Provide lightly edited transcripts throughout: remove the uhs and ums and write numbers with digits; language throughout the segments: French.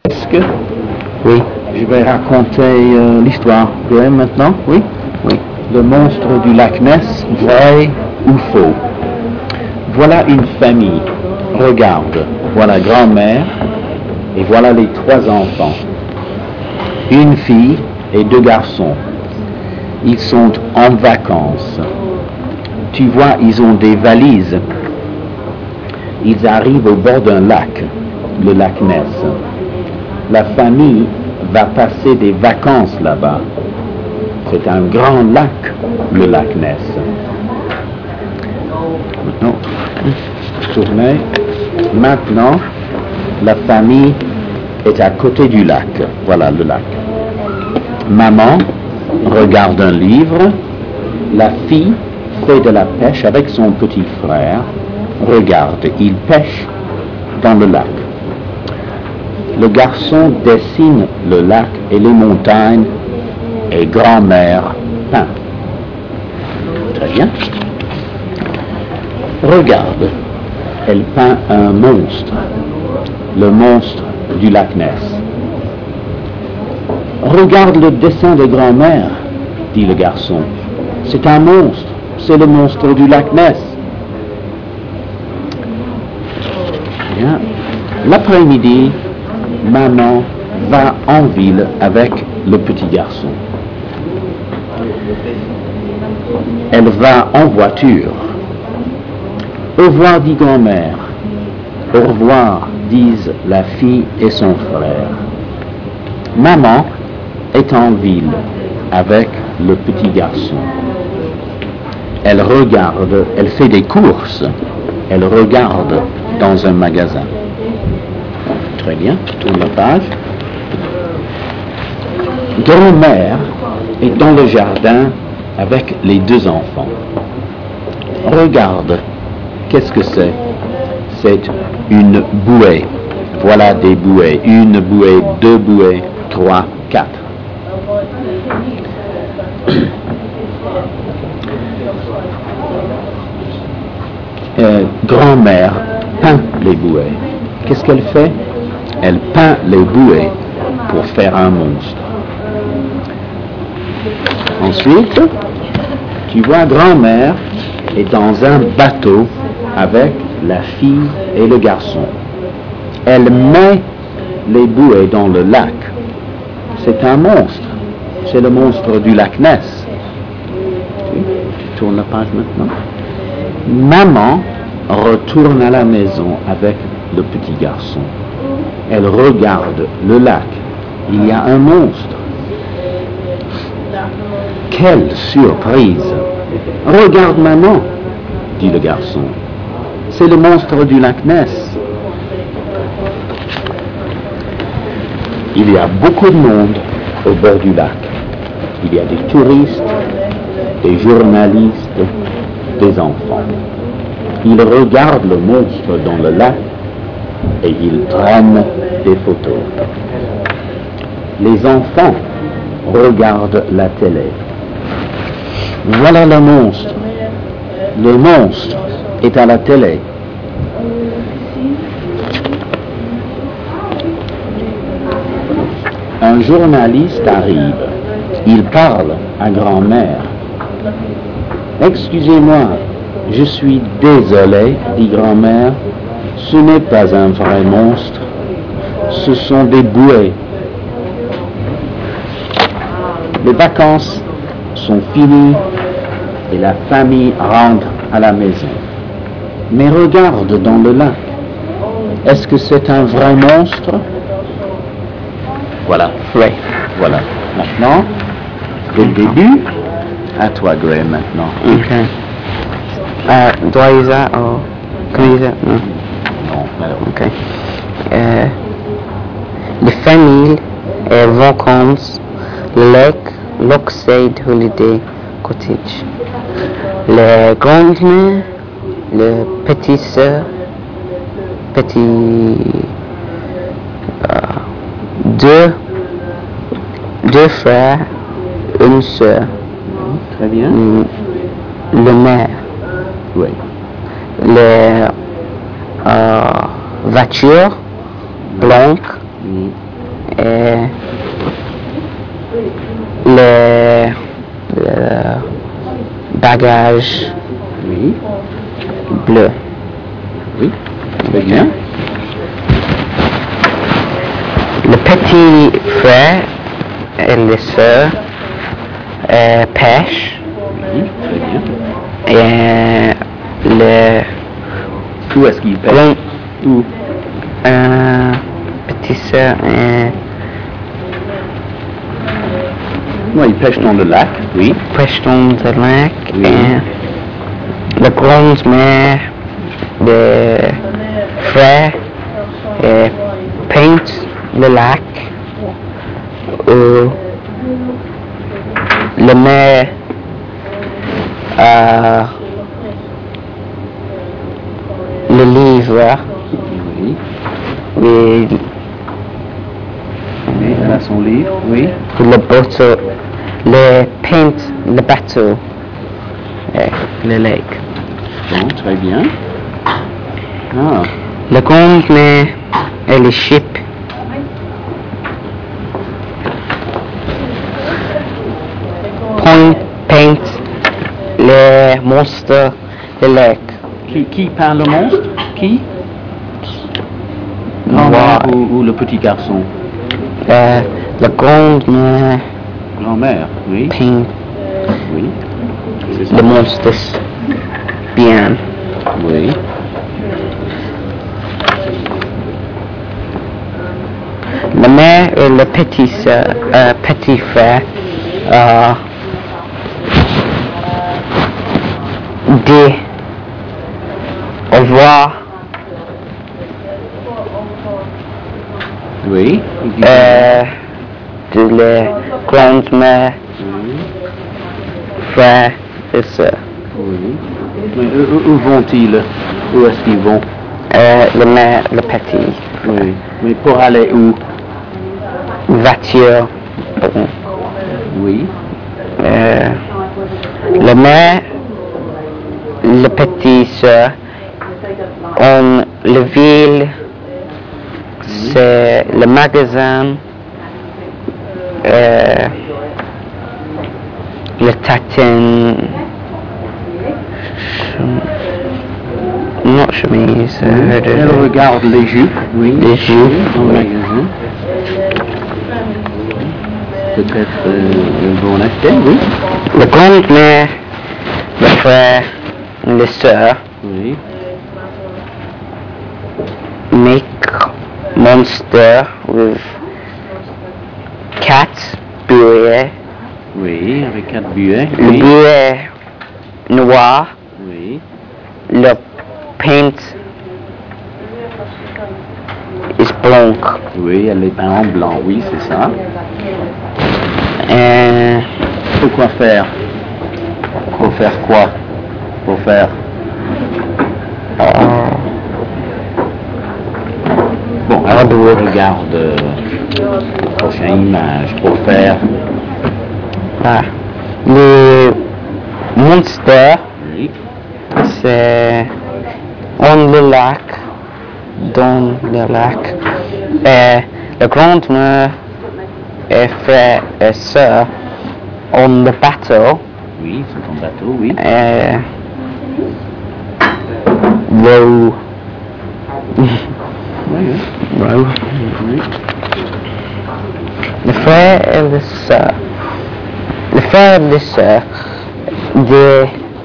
Est-ce que Oui. je vais raconter l'histoire Graham maintenant? Oui. Oui. Le monstre du lac Ness, vrai ou faux? Voilà une famille. Regarde, voilà grand-mère et voilà les 3 enfants. Une fille et 2 garçons. Ils sont en vacances. Tu vois, ils ont des valises. Ils arrivent au bord d'un lac, le lac Ness. La famille va passer des vacances là-bas. C'est un grand lac, le lac Ness. Maintenant, tournez. Maintenant, la famille est à côté du lac. Voilà le lac. Maman regarde un livre. La fille fait de la pêche avec son petit frère. Regarde, il pêche dans le lac. Le garçon dessine le lac et les montagnes et grand-mère peint. Très bien. Regarde, elle peint un monstre, le monstre du lac Ness. Regarde le dessin de grand-mère, dit le garçon. C'est un monstre, c'est le monstre du lac Ness. Bien. L'après-midi, maman va en ville avec le petit garçon. Elle va en voiture. Au revoir, dit grand-mère. Au revoir, disent la fille et son frère. Maman est en ville avec le petit garçon. Elle regarde, elle fait des courses. Elle regarde dans un magasin. Très bien, tourne la page. Grand-mère est dans le jardin avec les 2 enfants. Regarde, qu'est-ce que c'est? C'est une bouée. Voilà des bouées. 1 bouée, 2 bouées, 3, 4. Grand-mère peint les bouées. Qu'est-ce qu'elle fait? Elle peint les bouées pour faire un monstre. Ensuite, tu vois, grand-mère est dans un bateau avec la fille et le garçon. Elle met les bouées dans le lac. C'est un monstre. C'est le monstre du lac Ness. Tu tournes la page maintenant. Maman retourne à la maison avec le petit garçon. Elle regarde le lac. Il y a un monstre. Quelle surprise! Regarde maman, dit le garçon. C'est le monstre du lac Ness. Il y a beaucoup de monde au bord du lac. Il y a des touristes, des journalistes, des enfants. Ils regardent le monstre dans le lac et ils prennent des photos. Les enfants regardent la télé. Voilà le monstre. Le monstre est à la télé. Un journaliste arrive. Il parle à grand-mère. Excusez-moi, je suis désolé, dit grand-mère. Ce n'est pas un vrai monstre. Ce sont des bouées. Les vacances sont finies et la famille rentre à la maison. Mais regarde dans le lac. Est-ce que c'est un vrai monstre? Voilà. Oui. Voilà. Maintenant, le début, à toi, Graham, maintenant. Okay. Do I use that or can I use it? No. Non, alors. Okay. The family vacances, Lake Lockside Holiday Cottage. Le grand-mère, le petit sœur, deux frères, une sœur. Très bien. Le maire. Oui. Les voitures blanches et le bagage Oui. bleu. Oui. Très bien. Le petit frère et les sœurs pêchent Oui. Très bien. et le Où est-ce qu'il pêche? grand Où? petit sœur Oui, il pêche dans le lac. Oui. pêche dans le lac Oui. et la grand-mère des frères peint le lac où le mère le livre Oui. et Oui, elle a son livre. Oui. le bateau, le bateau, le lac. Bon, très bien. Ah. La grand-mère et le ship peint les monstres de lac. Qui peint le monstre? Qui? Grand-mère ou le petit garçon? La grand-mère Grand-mère, oui. peint Oui. C'est ça. les monstres bien. Oui. La mère et le petit frère dit au revoir Oui. de la grand-mère, Oui. frère et sœur. Oui. Mais où vont-ils? Où est-ce qu'ils vont? La mère, le petit, Oui. Mais pour aller où? voiture. Oui. La mère, le petit sœur, en la ville, c'est le magasin, le tatin, non chemise, Elle regarde les jupes. Oui. les jupes, Dans le oui. magasin. Peut-être ils vont acheter, oui. La grand-mère, le frère, les sœurs, Oui. make monster with cat, buée, Oui, avec 4 buées. le Oui. buée noir, Oui. le paint is blanc. Oui, elle est peinte en blanc, oui, c'est ça. Et Pourquoi faire? Pour faire quoi? Pour faire... Bon, alors on regarde la prochaine image pour faire... le monster, Oui. c'est on le lac, dans le lac. Et la grand-mère et frère et sœur on le bateau. Oui, c'est un bateau, oui. Row. Oui, oui. Row. Oui. Le frère et la sœur. Le frère et la sœur de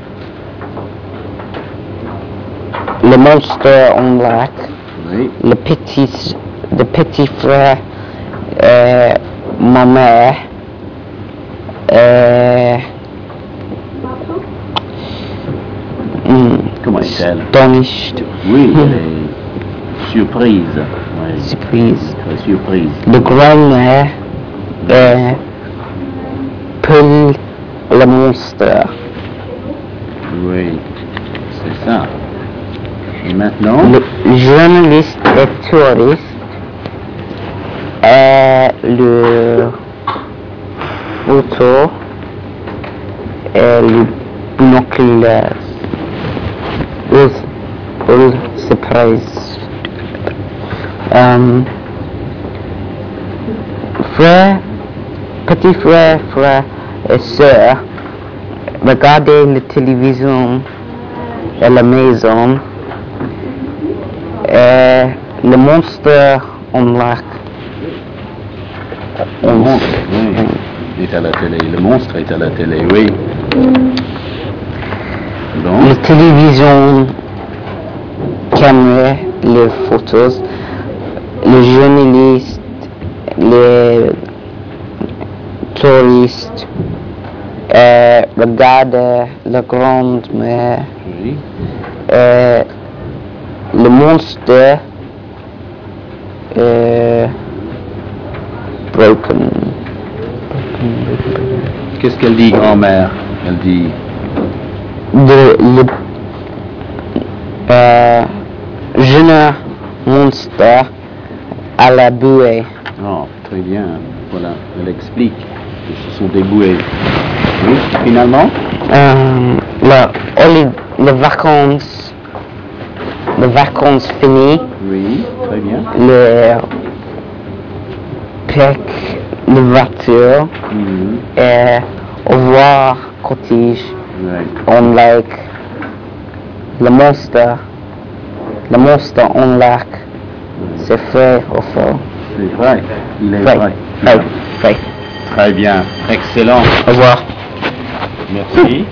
le monstre en lac. Oui. Le petit frère ma mère Comment est-elle? astonished. Oui, elle est surprise. Oui. Surprise. Très surprise. Le grand-mère pull le monstre. Oui, c'est ça. Et maintenant? Le journaliste et touriste le photo et le binocle all surprise. frère, petit frère, frère et sœur regardaient la télévision à la maison et le monstre en lac. Le monstre, oui, est à la télé. Le monstre est à la télé, oui. Donc, La télévision caméra les photos, les journalistes, les touristes regardent la grande mer. oui. Le monstre broken. Qu'est-ce qu'elle dit, grand-mère? Elle dit, Le jeune monstre à la bouée. oh, très bien, voilà, elle explique que ce sont des bouées. Oui, finalement, Les vacances finies, oui, très bien. le pic de voiture Mhm. et au revoir cottage Ouais. on lac. Le monstre en lac, c'est vrai ou faux? C'est vrai, il est Vrai, vrai. vrai, vrai. Très bien, excellent. Au revoir. Merci.